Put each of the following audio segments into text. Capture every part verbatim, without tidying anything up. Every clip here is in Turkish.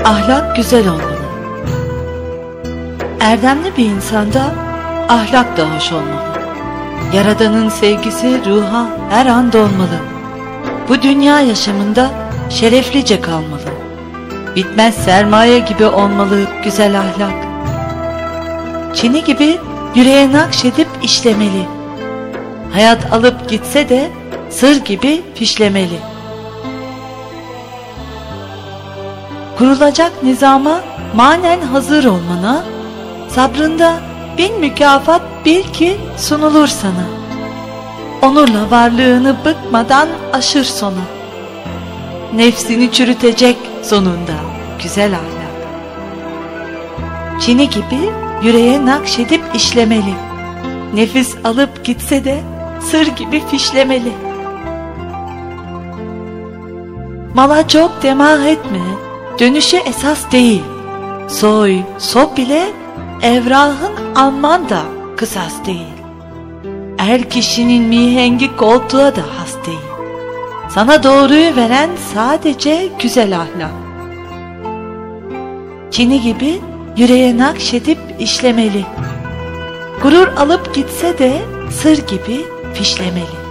Ahlak güzel olmalı. Erdemli bir insanda ahlak da hoş olmalı. Yaradanın sevgisi ruha her an dolmalı. Bu dünya yaşamında şereflice kalmalı. Bitmez sermaye gibi olmalı güzel ahlak. Çini gibi yüreğe nakşedip işlemeli. Hayat alıp gitse de sır gibi fişlemeli. Kurulacak nizama manen hazır olmana, sabrında bin mükafat bil ki sunulur sana. Onurla varlığını bıkmadan aşır sona. Nefsini çürütecek sonunda güzel ahlak. Çini gibi yüreğe nakşedip işlemeli. Nefis alıp gitse de sır gibi fişlemeli. Mala çok demah etme, dönüşe esas değil. Soy, sop bile evrahın alman da kısas değil. Er kişinin mihengi koltuğa da has değil. Sana doğruyu veren sadece güzel ahlak. Çini gibi yüreğe nakşedip işlemeli. Gurur alıp gitse de sır gibi fişlemeli.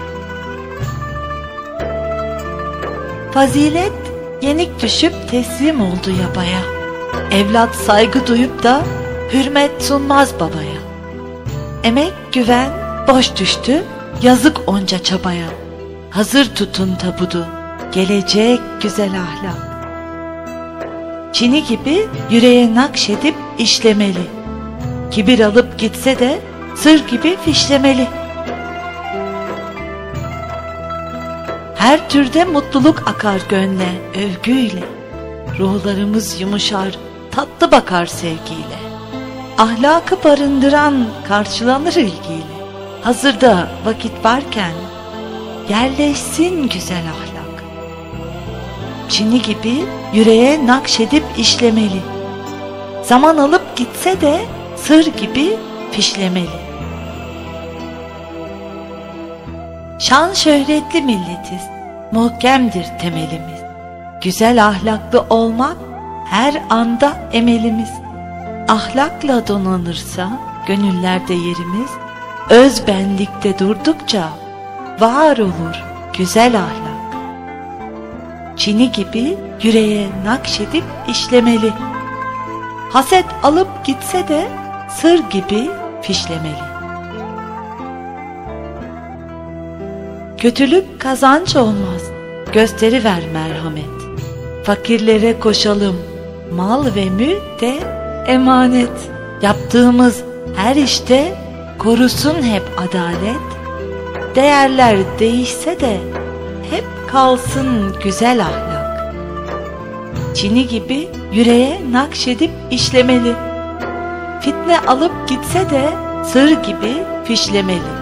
Fazilet yenik düşüp teslim oldu yabaya. Evlat saygı duyup da hürmet sunmaz babaya. Emek güven boş düştü, yazık onca çabaya. Hazır tutun tabudu, gelecek güzel ahlak. Çini gibi yüreğe nakşedip işlemeli. Kibir alıp gitse de sır gibi fişlemeli. Her türde mutluluk akar gönle, övgüyle. Ruhlarımız yumuşar, tatlı bakar sevgiyle. Ahlakı barındıran karşılanır ilgiyle. Hazırda vakit varken yerleşsin güzel ahlak. Çini gibi yüreğe nakşedip işlemeli. Zaman alıp gitse de sır gibi fişlemeli. Şan şöhretli milletiz, muhkemdir temelimiz. Güzel ahlaklı olmak her anda emelimiz. Ahlakla donanırsa gönüllerde yerimiz, öz benlikte durdukça var olur güzel ahlak. Çini gibi yüreğe nakşedip işlemeli. Haset alıp gitse de sır gibi fişlemeli. Kötülük kazanç olmaz, gösteriver merhamet. Fakirlere koşalım, mal ve mülk de emanet. Yaptığımız her işte korusun hep adalet. Değerler değişse de hep kalsın güzel ahlak. Çini gibi yüreğe nakşedip işlemeli. Fitne alıp gitse de sır gibi fişlemeli.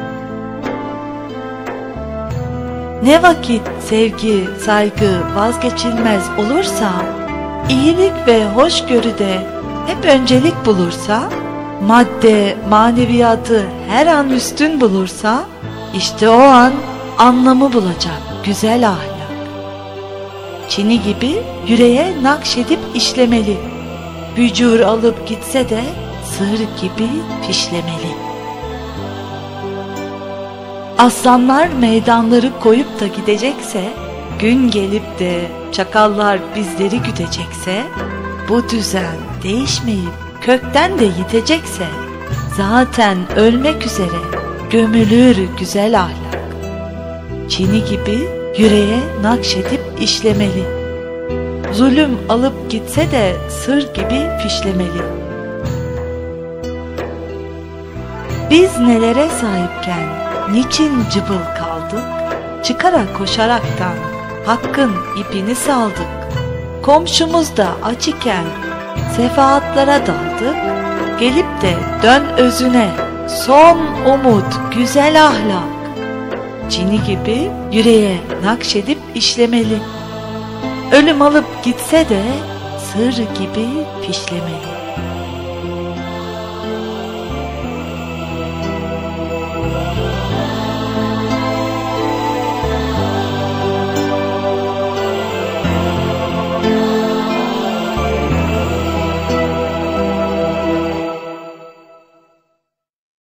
Ne vakit sevgi, saygı vazgeçilmez olursa, iyilik ve hoşgörüde hep öncelik bulursa, madde, maneviyatı her an üstün bulursa, işte o an anlamı bulacak güzel ahlak. Çini gibi yüreğe nakşedip işlemeli. Bücür alıp gitse de sır gibi fişlemeli. Aslanlar meydanları koyup da gidecekse, gün gelip de çakallar bizleri güdecekse, bu düzen değişmeyip kökten de yitecekse, zaten ölmek üzere gömülür güzel ahlak. Çini gibi yüreğe nakşedip işlemeli. Zulüm alıp gitse de sır gibi fişlemeli. Biz nelere sahipken niçin cıbıl kaldık? Çıkarak koşaraktan hakkın ipini saldık. Komşumuz da aç iken sefaatlara daldık. Gelip de dön özüne, son umut güzel ahlak. Çini gibi yüreğe nakşedip işlemeli. Ölüm alıp gitse de sır gibi fişlemeli.